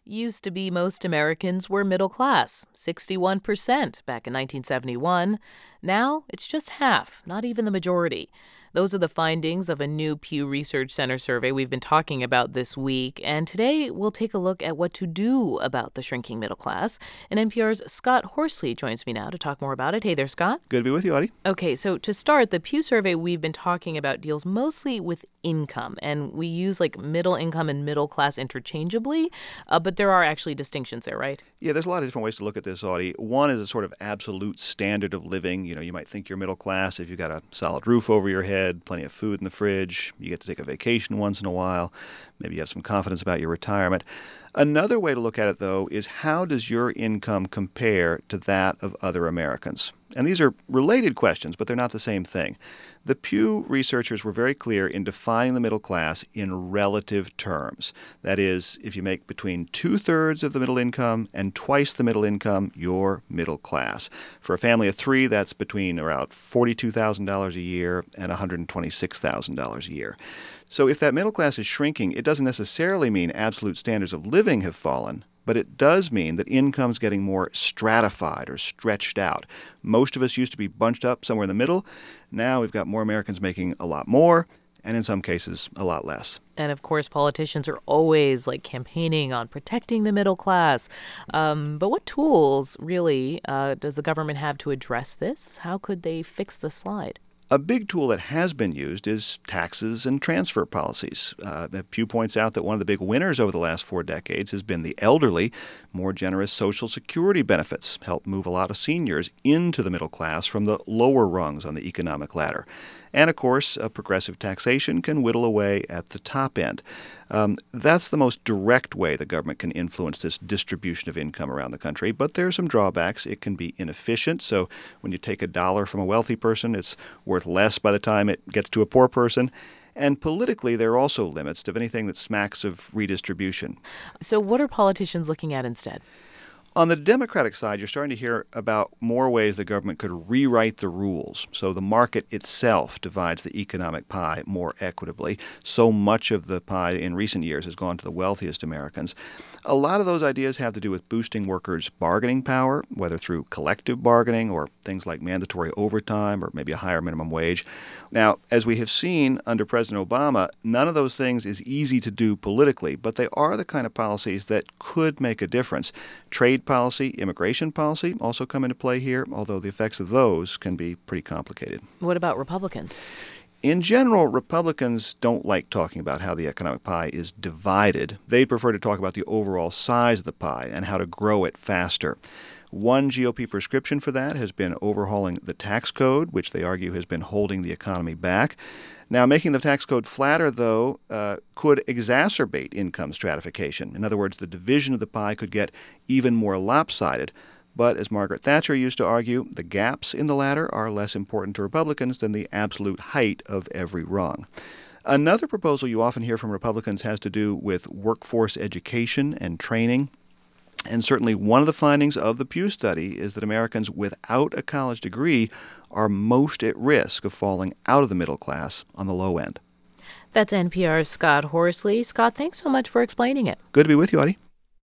Used to be most Americans were middle class, 61% back in 1971. Now it's just half, not even the majority. Those are the findings of a new Pew Research Center survey we've been talking about this week. And today we'll take a look at what to do about the shrinking middle class. And NPR's Scott Horsley joins me now to talk more about it. Hey there, Scott. Good to be with you, Audie. Okay, so to start, the Pew survey we've been talking about deals mostly with income. And we use middle income and middle class interchangeably. But there are actually distinctions there, right? Yeah, there's a lot of different ways to look at this, Audie. One is a sort of absolute standard of living. You might think you're middle class if you've got a solid roof over your head, plenty of food in the fridge, you get to take a vacation once in a while, maybe you have some confidence about your retirement. Another way to look at it, though, is how does your income compare to that of other Americans? And these are related questions, but they're not the same thing. The Pew researchers were very clear in defining the middle class in relative terms. That is, if you make between 2/3 of the middle income and twice the middle income, you're middle class. For a family of three, that's between around $42,000 a year and $126,000 a year. So if that middle class is shrinking, it doesn't necessarily mean absolute standards of living have fallen, but it does mean that income's getting more stratified or stretched out. Most of us used to be bunched up somewhere in the middle. Now we've got more Americans making a lot more, and in some cases, a lot less. And, of course, politicians are always, campaigning on protecting the middle class. But what tools, really, does the government have to address this? How could they fix the slide? A big tool that has been used is taxes and transfer policies. Pew points out that one of the big winners over the last 4 decades has been the elderly. More generous Social Security benefits help move a lot of seniors into the middle class from the lower rungs on the economic ladder. And, of course, progressive taxation can whittle away at the top end. That's the most direct way the government can influence this distribution of income around the country. But there are some drawbacks. It can be inefficient. So when you take $1 from a wealthy person, it's worth less by the time it gets to a poor person. And politically, there are also limits to anything that smacks of redistribution. So what are politicians looking at instead? On the Democratic side, you're starting to hear about more ways the government could rewrite the rules so the market itself divides the economic pie more equitably. So much of the pie in recent years has gone to the wealthiest Americans. A lot of those ideas have to do with boosting workers' bargaining power, whether through collective bargaining or things like mandatory overtime or maybe a higher minimum wage. Now, as we have seen under President Obama, none of those things is easy to do politically, but they are the kind of policies that could make a difference. Trade policy, immigration policy also come into play here, although the effects of those can be pretty complicated. What about Republicans? In general, Republicans don't like talking about how the economic pie is divided. They prefer to talk about the overall size of the pie and how to grow it faster. One GOP prescription for that has been overhauling the tax code, which they argue has been holding the economy back. Now, making the tax code flatter, though, could exacerbate income stratification. In other words, the division of the pie could get even more lopsided. But as Margaret Thatcher used to argue, the gaps in the ladder are less important to Republicans than the absolute height of every rung. Another proposal you often hear from Republicans has to do with workforce education and training. And certainly one of the findings of the Pew study is that Americans without a college degree are most at risk of falling out of the middle class on the low end. That's NPR's Scott Horsley. Scott, thanks so much for explaining it. Good to be with you, Audie.